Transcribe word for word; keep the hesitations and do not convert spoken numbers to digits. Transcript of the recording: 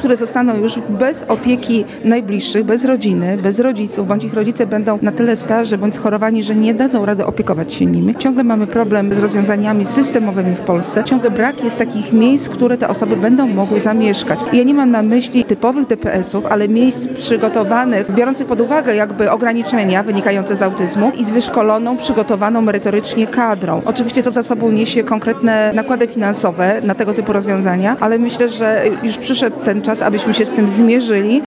które zostaną już bez opieki najbliższych, bez rodziny, bez rodziców, bądź ich rodzice będą na tyle starzy bądź schorowani, że nie dadzą rady opiekować się nimi. Ciągle mamy problem z rozwiązaniami systemowymi w Polsce. Ciągle brak jest takich miejsc, które te osoby będą mogły zamieszkać. I ja nie mam na myśli typowych D P S ów, ale miejsc przygotowanych, biorących pod uwagę jakby ograniczenia wynikające z autyzmu i z wyszkoloną, przygotowaną merytorycznie kadrą. Oczywiście to za sobą niesie konkretne nakłady finansowe na tego typu rozwiązania, ale myślę, że już przyszedł ten czas, abyśmy się z tym zmierzyli